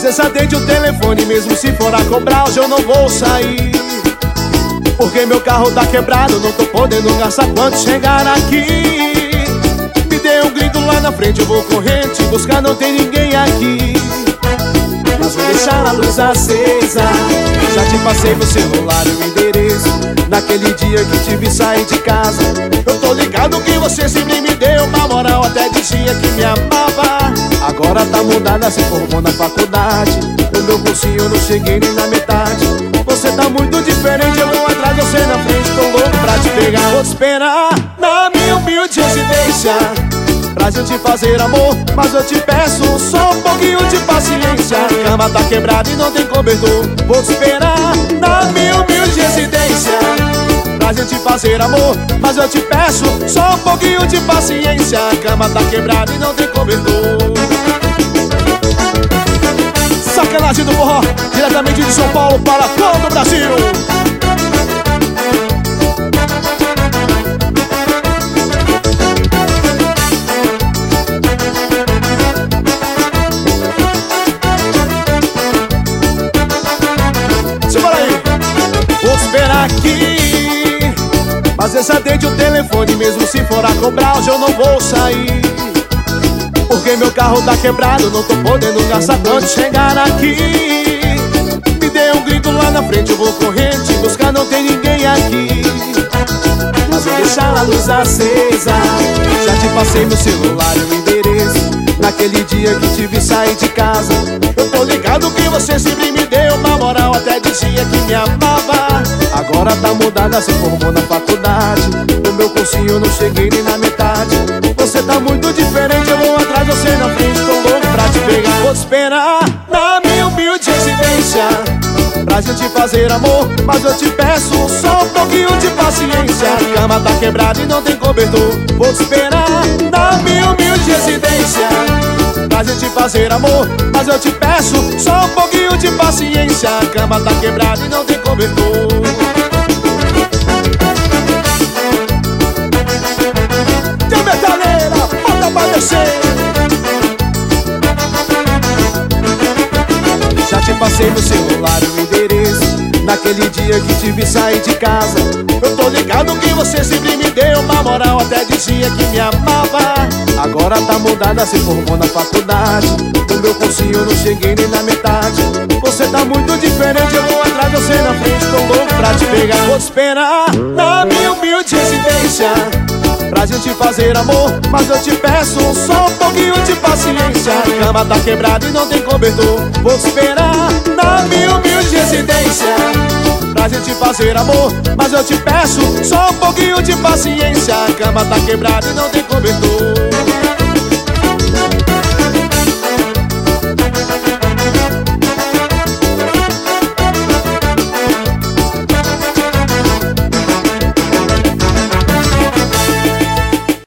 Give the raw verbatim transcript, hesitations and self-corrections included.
Mas essa atende o telefone, mesmo se for a cobrar, hoje eu não vou sair. Porque meu carro tá quebrado, não tô podendo gastar quando chegar aqui. Me dê um grito lá na frente, eu vou correr te buscar, não tem ninguém aqui. Mas vou deixar a luz acesa. Já te passei meu celular e o endereço naquele dia que te vi sair de casa. Eu tô ligado que você sempre me deu uma moral, até dizia que me amava. Agora tá mudada, se formou na faculdade. O meu cursinho eu não cheguei nem na metade. Você tá muito diferente, eu vou atrás, você na frente. Tô louco pra te pegar. Vou te esperar na minha humilde residência pra gente fazer amor, mas eu te peço só um pouquinho de paciência. A cama tá quebrada e não tem cobertor. Vou te esperar na minha humilde residência pra gente fazer amor, mas eu te peço só um pouquinho de paciência. A cama tá quebrada e não tem cobertor. Sacanagem do forró, diretamente de São Paulo para todo o Brasil. Vou esperar aqui, mas essa atende o telefone, mesmo se for a cobrar, hoje eu não vou sair. Porque meu carro tá quebrado, não tô podendo gastar quando chegar aqui. Me dê um grito lá na frente, eu vou correr te buscar, não tem ninguém aqui. Mas vou deixar a luz acesa. Já te passei meu celular e o endereço naquele dia que te vi sair de casa. Eu tô ligado que você sempre me deu uma moral, até dizia que me amava. Agora tá mudada, se formou na faculdade. No meu cursinho eu não cheguei nem na metade. Você tá muito diferente, eu vou atrás, você na frente. Tô louco pra te pegar. Vou te esperar na minha humilde residência pra gente fazer amor, mas eu te peço só um pouquinho de paciência. A cama tá quebrada e não tem cobertor. Vou te esperar na minha humilde residência pra gente fazer amor, mas eu te peço só um pouquinho de paciência. A cama tá quebrada e não tem cobertor. Tem metaleira, bota pra descer. Já te passei meu celular e o endereço naquele dia que te vi sair de casa. Eu tô ligado que você sempre me deu uma moral, até dizia que me amava. Agora tá mudada, se formou na faculdade. No meu cursinho eu não cheguei nem na metade. Você tá muito diferente, eu vou atrás, você na frente. Tô louco pra te pegar. Vou te esperar na minha humilde residência pra gente fazer amor, mas eu te peço só um pouquinho de paciência. A cama tá quebrada e não tem cobertor. Vou te esperar na minha humilde residência pra gente fazer amor, mas eu te peço só um pouquinho de paciência. A cama tá quebrada e não tem cobertor.